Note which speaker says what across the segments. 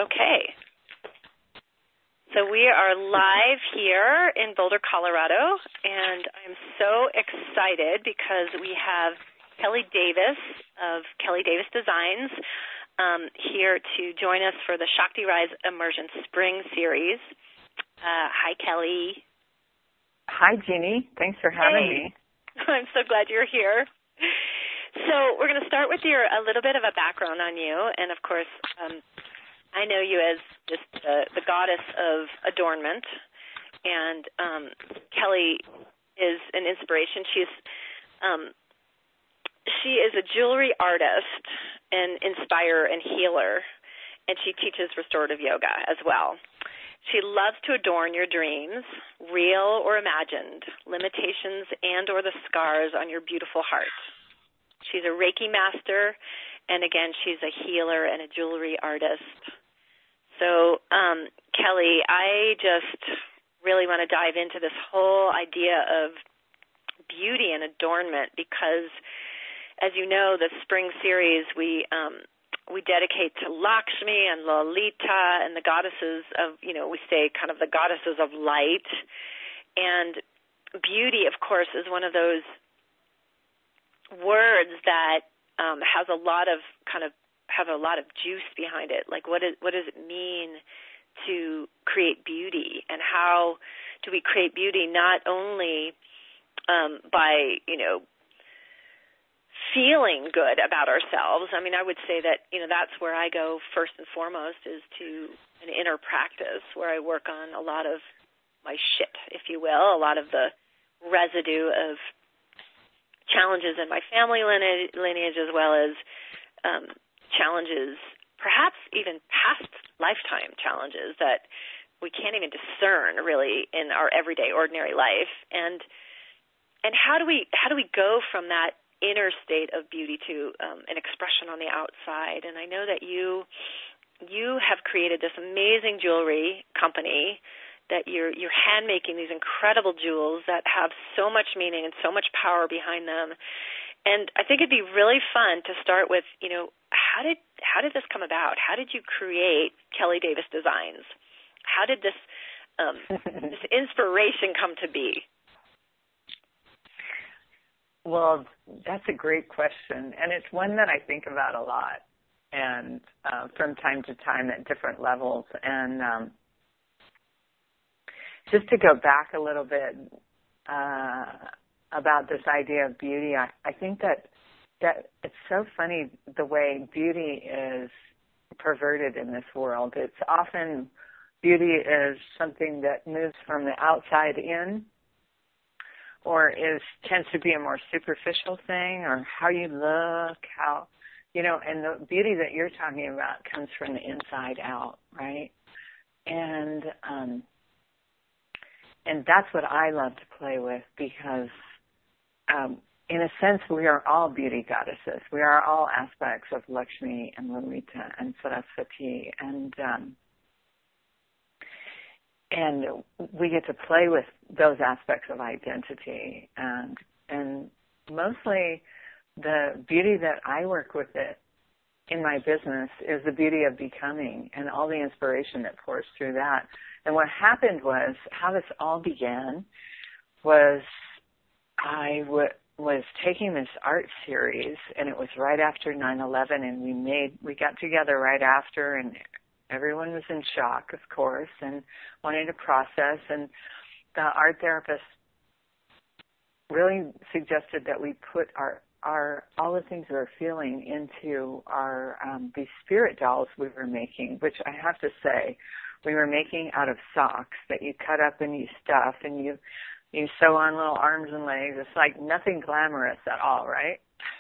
Speaker 1: Okay. So we are live here in Boulder, Colorado, and I'm so excited because we have Kelly Davis of Kelly Davis Designs here to join us for the Shakti Rise Immersion Spring Series. Hi, Kelly.
Speaker 2: Hi, Jeannie. Thanks for having me.
Speaker 1: I'm so glad you're here. So we're going to start with a little bit of a background on you, and of course, I know you as just the goddess of adornment, and Kelly is an inspiration. She is a jewelry artist, an inspirer and healer, and she teaches restorative yoga as well. She loves to adorn your dreams, real or imagined, limitations and or the scars on your beautiful heart. She's a Reiki master, and again, she's a healer and a jewelry artist. So, Kelly, I just really want to dive into this whole idea of beauty and adornment because, as you know, the spring series we dedicate to Lakshmi and Lalita and the goddesses of, we say kind of the goddesses of light. And beauty, of course, is one of those words that has a lot of juice behind it. Like, what does it mean to create beauty, and how do we create beauty not only by feeling good about ourselves? I mean, I would say that that's where I go first and foremost, is to an inner practice where I work on a lot of my shit, if you will, a lot of the residue of challenges in my family lineage, as well as challenges, perhaps even past lifetime challenges that we can't even discern really in our everyday ordinary life. And how do we go from that inner state of beauty to an expression on the outside? And I know that you have created this amazing jewelry company, that you're hand making these incredible jewels that have so much meaning and so much power behind them. And I think it'd be really fun to start with, how did this come about? How did you create Kelly Davis Designs? How did this this inspiration come to be?
Speaker 2: Well, that's a great question, and it's one that I think about a lot, and from time to time at different levels. And just to go back a little bit about this idea of beauty, I think that it's so funny the way beauty is perverted in this world. It's often beauty is something that moves from the outside in, or tends to be a more superficial thing, or how you look, and the beauty that you're talking about comes from the inside out, right? And that's what I love to play with, because in a sense, we are all beauty goddesses. We are all aspects of Lakshmi and Lalita and Saraswati, and we get to play with those aspects of identity. And mostly the beauty that I work with in my business is the beauty of becoming and all the inspiration that pours through that. And what happened was, how this all began was I was taking this art series, and it was right after 9/11, and we got together right after, and everyone was in shock, of course, and wanted to process. And the art therapist really suggested that we put all the things we were feeling into our these spirit dolls we were making, which I have to say, we were making out of socks that you cut up and you stuff and you sew on little arms and legs. It's like nothing glamorous at all, right?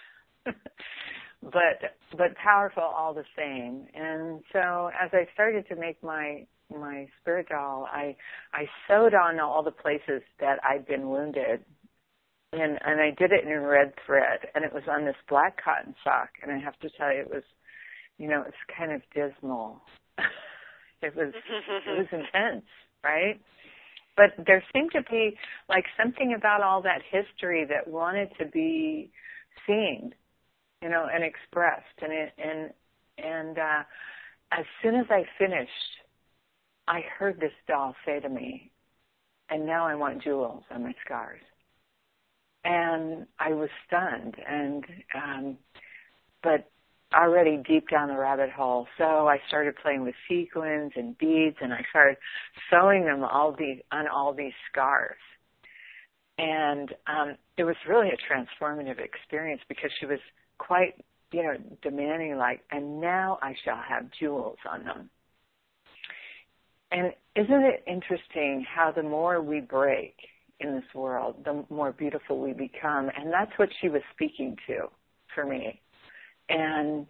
Speaker 2: but powerful all the same. And so as I started to make my spirit doll, I sewed on all the places that I'd been wounded. And I did it in red thread, and it was on this black cotton sock. And I have to tell you, it was, it's kind of dismal. It was intense, right? But there seemed to be like something about all that history that wanted to be seen, and expressed, and as soon as I finished, I heard this doll say to me, and now I want jewels on my scars. And I was stunned, but already deep down the rabbit hole. So I started playing with sequins and beads, and I started sewing them on all these scars. And it was really a transformative experience because she was quite, demanding, and now I shall have jewels on them. And isn't it interesting how the more we break in this world, the more beautiful we become? And that's what she was speaking to for me. And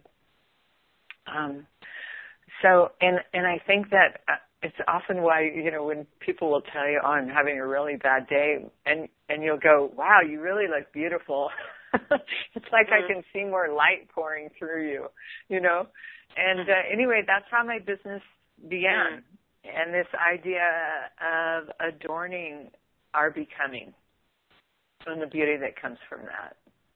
Speaker 2: and I think that it's often why, when people will tell you, I'm having a really bad day, and you'll go, wow, you really look beautiful. It's like I can see more light pouring through you, And anyway, that's how my business began. And this idea of adorning our becoming and the beauty that comes from that.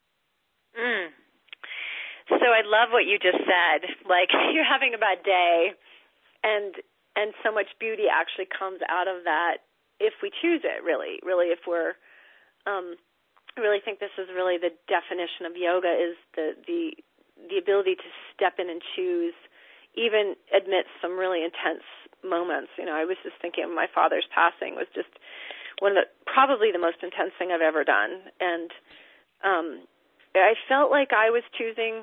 Speaker 1: So I love what you just said. Like, you're having a bad day, and so much beauty actually comes out of that if we choose it, really, if we're I really think this is really the definition of yoga, is the ability to step in and choose, even amidst some really intense moments. I was just thinking my father's passing was just one of probably the most intense thing I've ever done. And I felt like I was choosing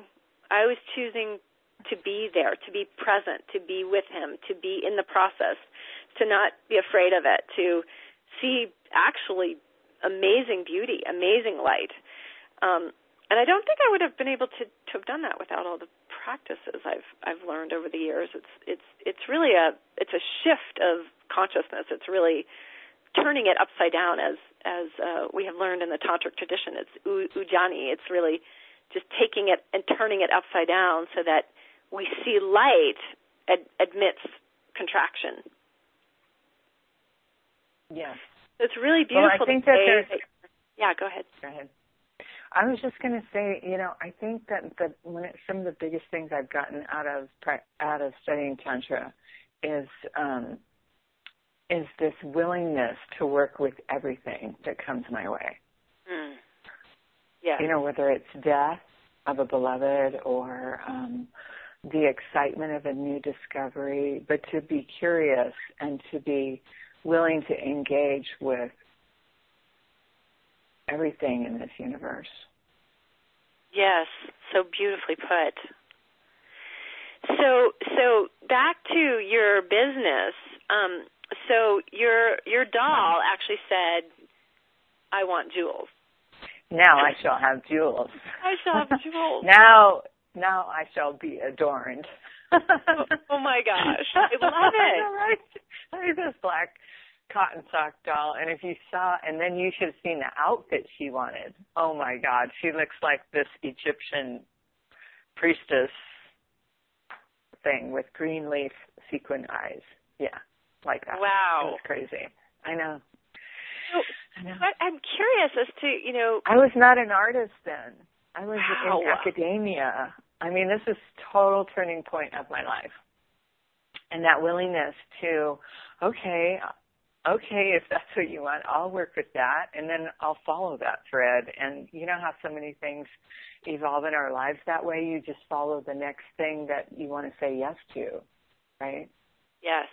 Speaker 1: to be there, to be present, to be with him, to be in the process, to not be afraid of it, to see actually amazing beauty, amazing light. And I don't think I would have been able to have done that without all the practices I've learned over the years. It's really a shift of consciousness. It's really turning it upside down, as we have learned in the tantric tradition. It's ujjayi. It's really just taking it and turning it upside down so that we see light amidst contraction.
Speaker 2: Yes.
Speaker 1: It's really beautiful.
Speaker 2: Well, I think that
Speaker 1: yeah, go ahead.
Speaker 2: Go ahead. I was just going to say, I think that some of the biggest things I've gotten out of studying Tantra is this willingness to work with everything that comes my way. Yeah. Whether it's death of a beloved or the excitement of a new discovery, but to be curious and to be willing to engage with everything in this universe.
Speaker 1: Yes, so beautifully put. So back to your business. So your doll actually said, "I want jewels."
Speaker 2: Now I shall have jewels.
Speaker 1: I shall have jewels.
Speaker 2: Now I shall be adorned.
Speaker 1: Oh my gosh, I love it.
Speaker 2: Right? Look at this black cotton sock doll, and if you saw, and then you should have seen the outfit she wanted. Oh my God, she looks like this Egyptian priestess thing with green leaf sequin eyes. Yeah, like that.
Speaker 1: Wow,
Speaker 2: it was crazy. I know.
Speaker 1: So, but I'm curious as to,
Speaker 2: I was not an artist then. I was
Speaker 1: wow.
Speaker 2: in academia. I mean, this is total turning point of my life. And that willingness to, okay, if that's what you want, I'll work with that, and then I'll follow that thread. And you know how so many things evolve in our lives that way? You just follow the next thing that you want to say yes to, right?
Speaker 1: Yes.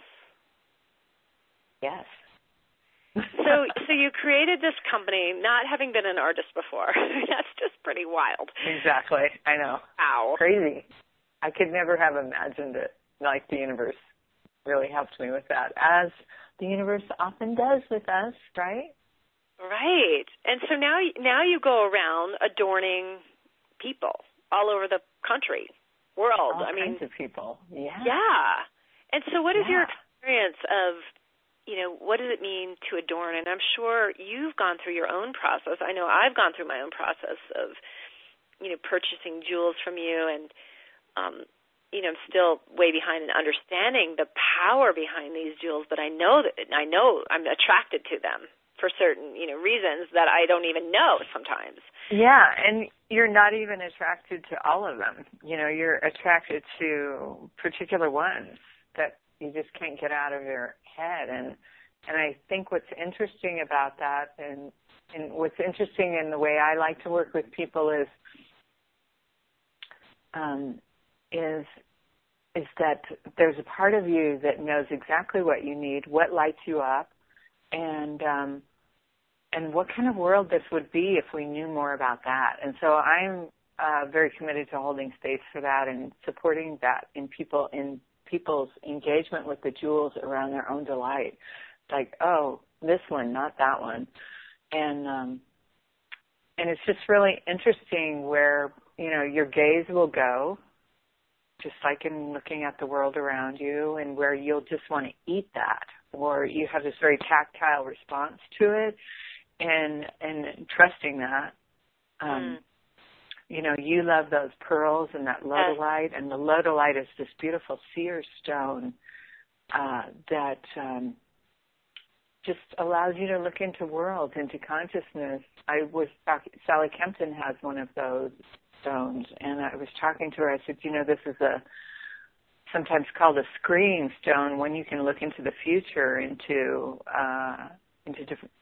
Speaker 2: Yes.
Speaker 1: So you created this company not having been an artist before. That's just pretty wild.
Speaker 2: Exactly. I know.
Speaker 1: Wow.
Speaker 2: Crazy. I could never have imagined it. Like, the universe really helped me with that, as the universe often does with us, right?
Speaker 1: Right. And so now you go around adorning people all over the country, world.
Speaker 2: All kinds of people. Yeah.
Speaker 1: Yeah. And so what is your experience of, what does it mean to adorn? And I'm sure you've gone through your own process. I know I've gone through my own process of, purchasing jewels from you, and, I'm still way behind in understanding the power behind these jewels, but I know I'm attracted to them for certain, reasons that I don't even know sometimes.
Speaker 2: Yeah, and you're not even attracted to all of them. You're attracted to particular ones that you just can't get out of your head. And I think what's interesting about that, and what's interesting in the way I like to work with people is that there's a part of you that knows exactly what you need, what lights you up, and what kind of world this would be if we knew more about that. And so I'm very committed to holding space for that and supporting that in people's engagement with the jewels around their own delight. Like, oh, this one, not that one. And it's just really interesting where, your gaze will go, just like in looking at the world around you, and where you'll just want to eat that, or you have this very tactile response to it, and trusting that. You love those pearls and that lodolite, and the lodolite is this beautiful seer stone that just allows you to look into worlds, into consciousness. Sally Kempton has one of those stones, and I was talking to her. I said, this is sometimes called a screening stone, when you can look into the future, into different,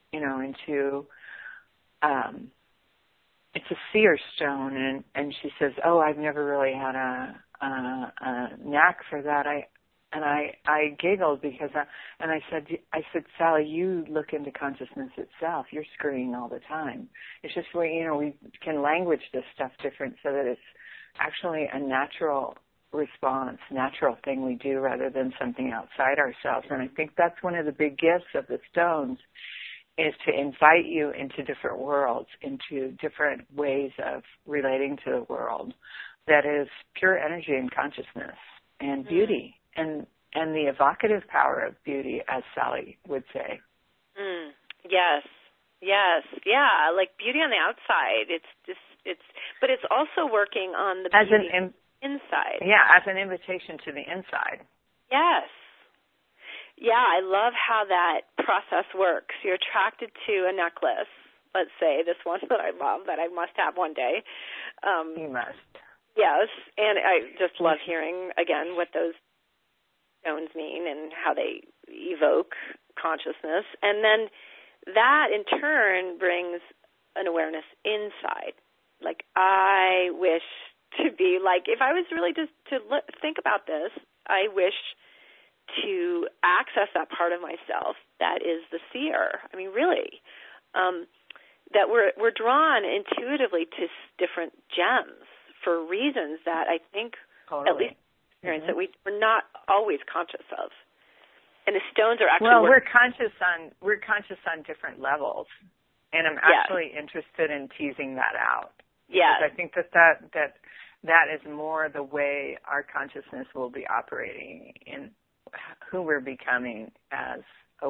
Speaker 2: it's a seer stone, and she says, oh, I've never really had a knack for that. I giggled because I said, Sally, you look into consciousness itself. You're screening all the time. It's just we can language this stuff different so that it's actually a natural response, natural thing we do rather than something outside ourselves. And I think that's one of the big gifts of the stones, is to invite you into different worlds, into different ways of relating to the world that is pure energy and consciousness and beauty. And the evocative power of beauty, as Sally would say.
Speaker 1: Yes, yeah, like beauty on the outside. But it's also working on the beauty inside.
Speaker 2: Yeah, as an invitation to the inside.
Speaker 1: Yes. Yeah, I love how that process works. You're attracted to a necklace, let's say, this one that I love, that I must have one day.
Speaker 2: You must.
Speaker 1: Yes, and I just love hearing, again, what those stones mean and how they evoke consciousness. And then that, in turn, brings an awareness inside. Like, I wish to be like, if I was really just to think about this, I wish to access that part of myself that is the seer. I mean, really, that we're drawn intuitively to different gems for reasons that I think, at least experience, that we're not always conscious of. And the stones are actually
Speaker 2: we're conscious on different levels, and I'm actually interested in teasing that out.
Speaker 1: Yes,
Speaker 2: I think that is more the way our consciousness will be operating, in who we're becoming as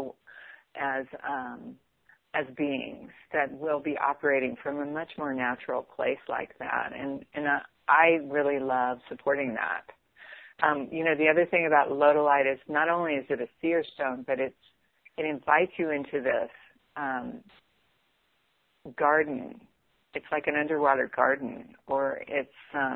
Speaker 2: beings, that will be operating from a much more natural place like that. And I really love supporting that. The other thing about lodolite is not only is it a seer stone, but it invites you into this garden. It's like an underwater garden, or it's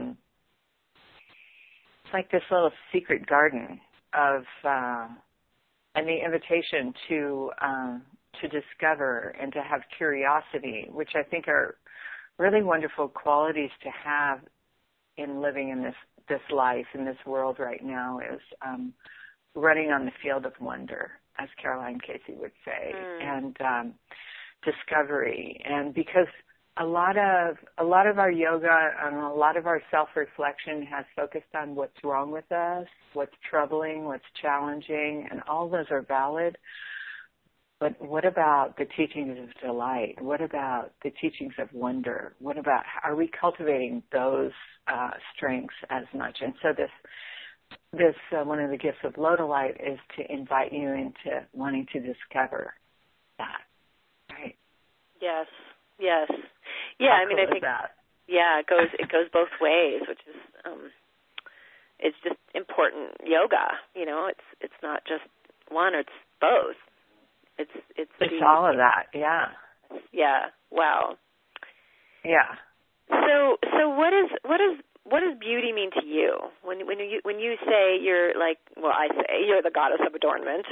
Speaker 2: like this little secret garden of and the invitation to discover and to have curiosity, which I think are really wonderful qualities to have in living in this life, in this world right now, is running on the field of wonder, as Caroline Casey would say, and discovery. And because a lot of our yoga and a lot of our self-reflection has focused on what's wrong with us, what's troubling, what's challenging, and all those are valid. But what about the teachings of delight? What about the teachings of wonder? What about, are we cultivating those strengths as much? And so this one of the gifts of lodolite is to invite you into wanting to discover that, right?
Speaker 1: Yes. Yes. Yeah,
Speaker 2: How
Speaker 1: I mean,
Speaker 2: cool
Speaker 1: I think
Speaker 2: is that?
Speaker 1: Yeah, it goes both ways, which is it's just important yoga. It's not just one; it's both. It's
Speaker 2: all of that. Yeah.
Speaker 1: Yeah. Wow.
Speaker 2: Yeah.
Speaker 1: So what does beauty mean to you? When you say you're like, well, I say you're the goddess of adornment.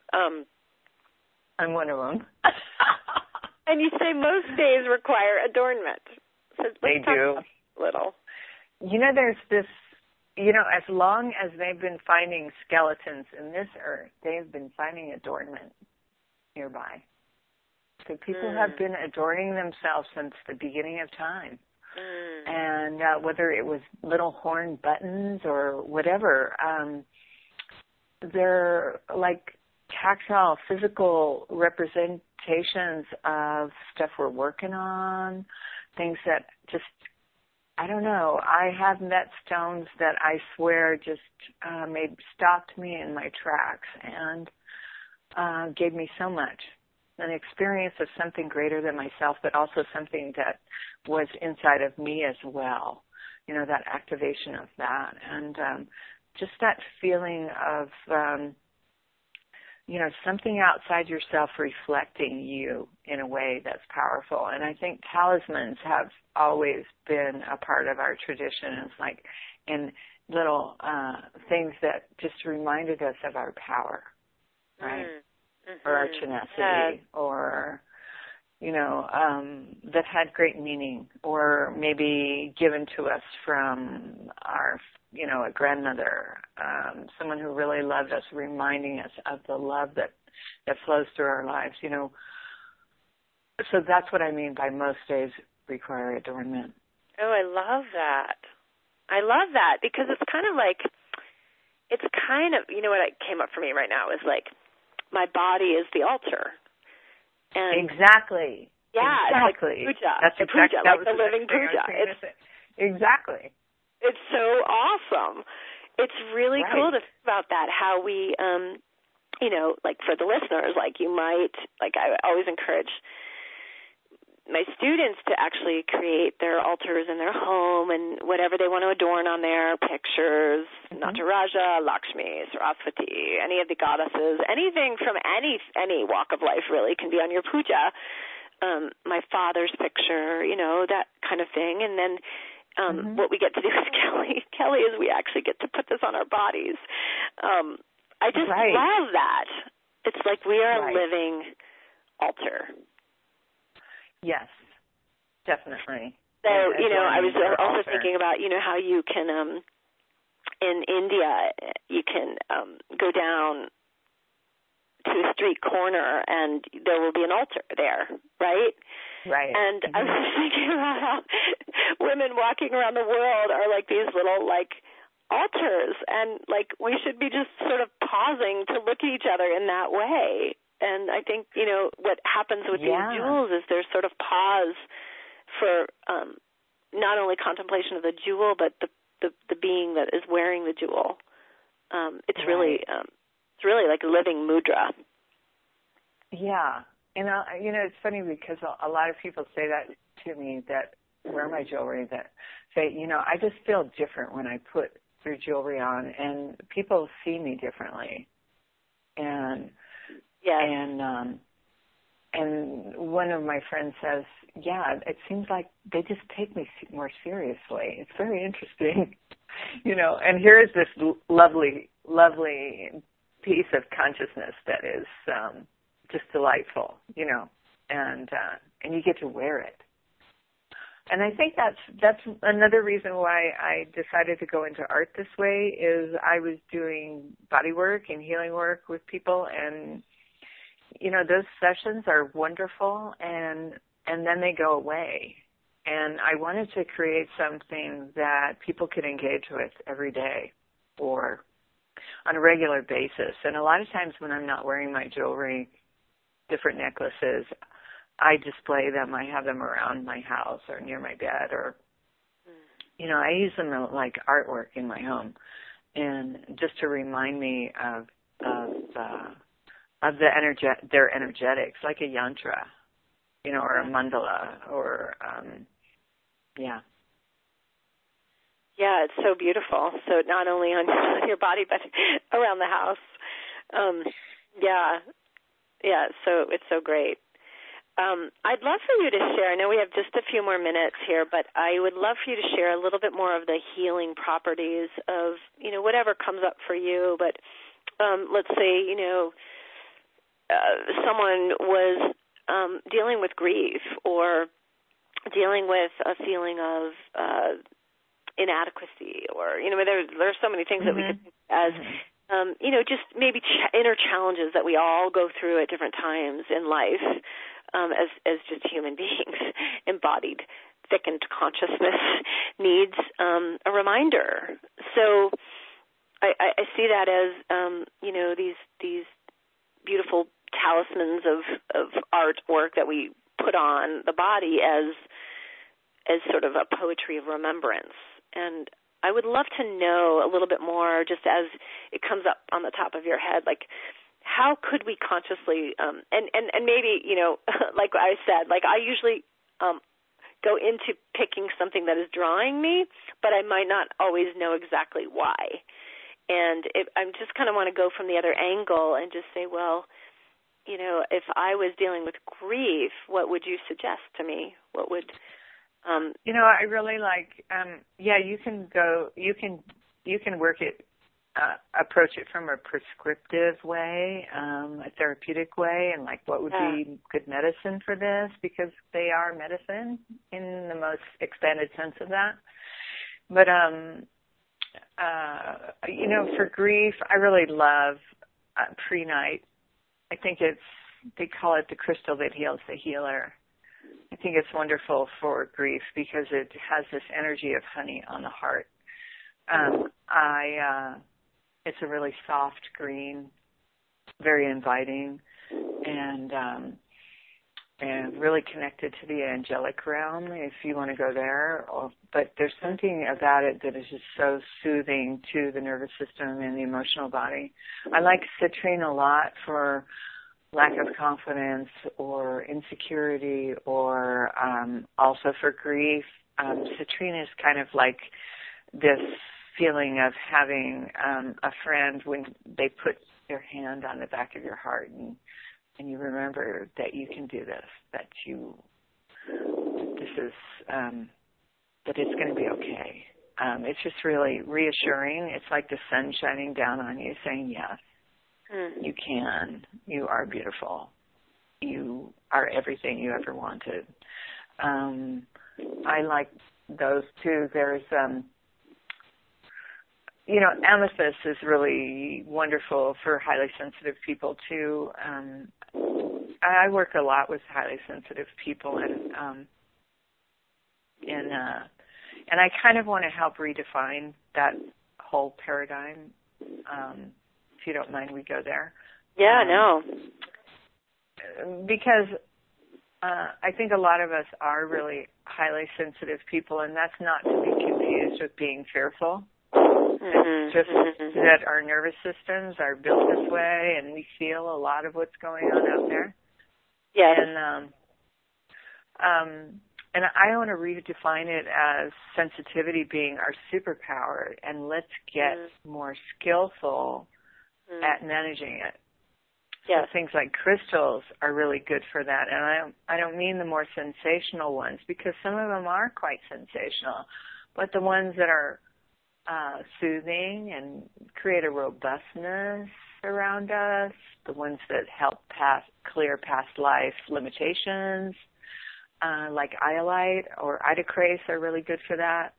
Speaker 2: I'm one of them.
Speaker 1: And you say most days require adornment. So
Speaker 2: they do.
Speaker 1: A little.
Speaker 2: There's this, as long as they've been finding skeletons in this earth, they have been finding adornment nearby. So people have been adorning themselves since the beginning of time. And whether it was little horn buttons or whatever, they're like tactile, physical representations of stuff we're working on, things that just, I don't know. I have met stones that I swear just stopped me in my tracks and gave me so much. An experience of something greater than myself, but also something that was inside of me as well. That activation of that. And just that feeling of, something outside yourself reflecting you in a way that's powerful. And I think talismans have always been a part of our tradition. It's like in little things that just reminded us of our power, right? Or our tenacity, or, that had great meaning, or maybe given to us from our, a grandmother, someone who really loved us, reminding us of the love that flows through our lives, So that's what I mean by most days require adornment.
Speaker 1: Oh, I love that. I love that because it's kind of, what came up for me right now is like, my body is the altar. And
Speaker 2: exactly.
Speaker 1: Yeah,
Speaker 2: exactly.
Speaker 1: It's like puja.
Speaker 2: That's exactly
Speaker 1: like the living puja.
Speaker 2: Exactly.
Speaker 1: It's so awesome. It's really cool to think about that, how we, like for the listeners, like you might, like I always encourage my students to actually create their altars in their home and whatever they want to adorn on their pictures, Nataraja, Lakshmi, Saraswati, any of the goddesses, anything from any walk of life really can be on your puja. My father's picture, that kind of thing. And then what we get to do with Kelly is we actually get to put this on our bodies. I just love that. It's like we are a living altar.
Speaker 2: Yes, definitely.
Speaker 1: So, I was also thinking about, how you can, in India, you can go down to a street corner and there will be an altar there, right?
Speaker 2: Right.
Speaker 1: And I was thinking about how women walking around the world are like these little, altars, and, we should be just sort of pausing to look at each other in that way. And I think, what happens with these jewels is there's sort of pause for not only contemplation of the jewel, but the being that is wearing the jewel. It's really like a living mudra.
Speaker 2: Yeah. And, it's funny because a lot of people say that to me that wear my jewelry, that say, I just feel different when I put your jewelry on, and people see me differently. And and one of my friends says, it seems like they just take me more seriously. It's very interesting, and here is this lovely, lovely piece of consciousness that is just delightful, and you get to wear it. And I think that's another reason why I decided to go into art this way is I was doing body work and healing work with people, and those sessions are wonderful, and then they go away. And I wanted to create something that people could engage with every day or on a regular basis. And a lot of times when I'm not wearing my jewelry, different necklaces, I display them. I have them around my house or near my bed, or, I use them like artwork in my home, and just to remind me of their energetics, like a yantra, or a mandala, or Yeah,
Speaker 1: it's so beautiful. So not only on your body, but around the house. Yeah, so it's so great. I'd love for you to share, I know we have just a few more minutes here, but I would love for you to share a little bit more of the healing properties of, whatever comes up for you. But let's say, someone was dealing with grief or dealing with a feeling of inadequacy, or, there's so many things that we could think as, just maybe inner challenges that we all go through at different times in life. As just human beings, embodied, thickened consciousness needs a reminder. So I see that as these beautiful talismans of artwork that we put on the body as sort of a poetry of remembrance. And I would love to know a little bit more, just as it comes up on the top of your head, like, how could we consciously, and maybe, like I said, like I usually go into picking something that is drawing me, but I might not always know exactly why. And I just kind of want to go from the other angle and just say, well, if I was dealing with grief, what would you suggest to me? What would...
Speaker 2: I really like, you can work it, approach it from a prescriptive way, a therapeutic way, and like what would be good medicine for this, because they are medicine in the most expanded sense of that. But, for grief, I really love Pre-Night. I think they call it the crystal that heals the healer. I think it's wonderful for grief because it has this energy of honey on the heart. It's a really soft green, very inviting, and really connected to the angelic realm if you want to go there. But there's something about it that is just so soothing to the nervous system and the emotional body. I like citrine a lot for lack of confidence or insecurity, or also for grief. Citrine is kind of like this feeling of having a friend when they put their hand on the back of your heart and you remember that you can do this, that it's going to be okay. It's just really reassuring. It's like the sun shining down on you saying, yes, you can. You are beautiful. You are everything you ever wanted. I like those too. There's amethyst is really wonderful for highly sensitive people too. I work a lot with highly sensitive people, and I kind of want to help redefine that whole paradigm. If you don't mind, we go there.
Speaker 1: Yeah, no.
Speaker 2: Because I think a lot of us are really highly sensitive people, and that's not to be confused with being fearful. It's just that our nervous systems are built this way, and we feel a lot of what's going on out there.
Speaker 1: Yes.
Speaker 2: And I want to redefine it as sensitivity being our superpower, and let's get more skillful at managing it.
Speaker 1: Yes.
Speaker 2: So things like crystals are really good for that. And I don't mean the more sensational ones, because some of them are quite sensational, but the ones that are soothing and create a robustness around us, the ones that help clear past life limitations, like iolite or idocrase are really good for that.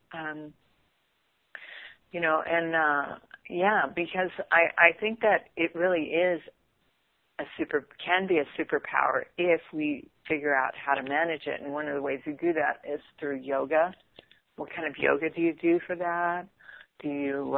Speaker 2: Because I think that it really is can be a superpower if we figure out how to manage it. And one of the ways we do that is through yoga. What kind of yoga do you do for that? Do you,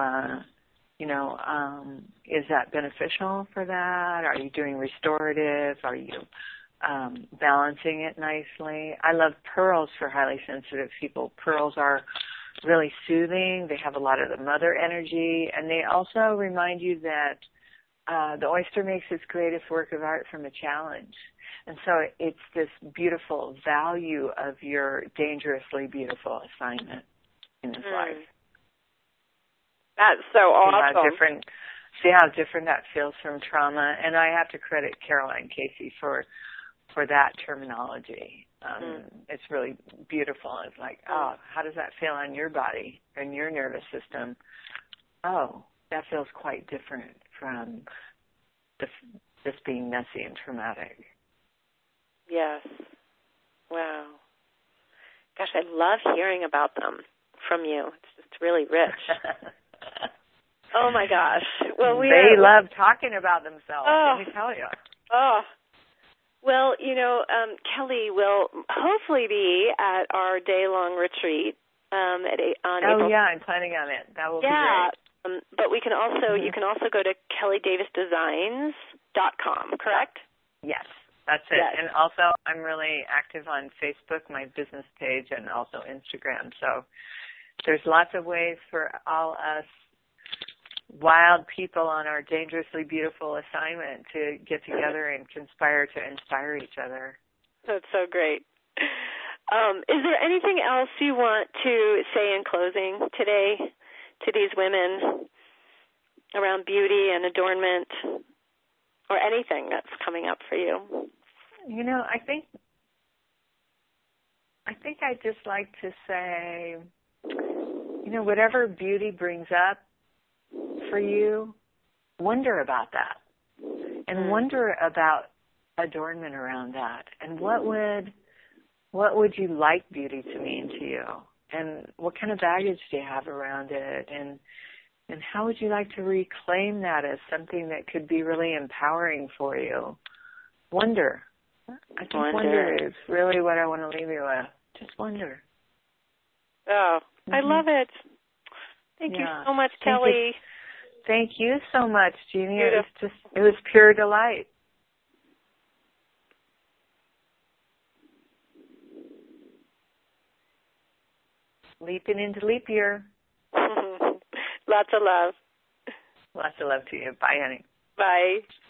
Speaker 2: is that beneficial for that? Are you doing restorative? Are you balancing it nicely? I love pearls for highly sensitive people. Pearls are really soothing. They have a lot of the mother energy, and they also remind you that the oyster makes its greatest work of art from a challenge. And so it's this beautiful value of your dangerously beautiful assignment in this life.
Speaker 1: That's so awesome.
Speaker 2: Different see how different that feels from trauma. And I have to credit Caroline Casey for that terminology. It's really beautiful. It's like, oh, how does that feel on your body and your nervous system? Oh, that feels quite different from this being messy and traumatic.
Speaker 3: Yes. Wow. Gosh, I love hearing about them from you. It's just really rich. Oh, my gosh. Well,
Speaker 2: they love talking about themselves, let me tell you.
Speaker 3: Oh. Well, Kelly will hopefully be at our day-long retreat on April.
Speaker 2: Yeah, I'm planning on it. That will be great.
Speaker 3: But we can also you can also go to kellydavisdesigns.com, correct?
Speaker 2: Yes, that's it.
Speaker 3: Yes.
Speaker 2: And also, I'm really active on Facebook, my business page, and also Instagram. So there's lots of ways for all us wild people on our dangerously beautiful assignment to get together and conspire to inspire each other.
Speaker 3: That's so great. Is there anything else you want to say in closing today to these women around beauty and adornment, or anything that's coming up for you?
Speaker 2: I think I'd just like to say, whatever beauty brings up for you, wonder about that, and wonder about adornment around that, and what would you like beauty to mean to you, and what kind of baggage do you have around it, and how would you like to reclaim that as something that could be really empowering for you? Wonder. I think wonder is really what I want to leave you with. Just wonder.
Speaker 3: Oh, I love it. Thank you so much, Kelly.
Speaker 2: Thank you so much, Jeannie. It was pure delight. Leaping into leap year.
Speaker 3: Lots of love.
Speaker 2: Lots of love to you. Bye, honey.
Speaker 3: Bye.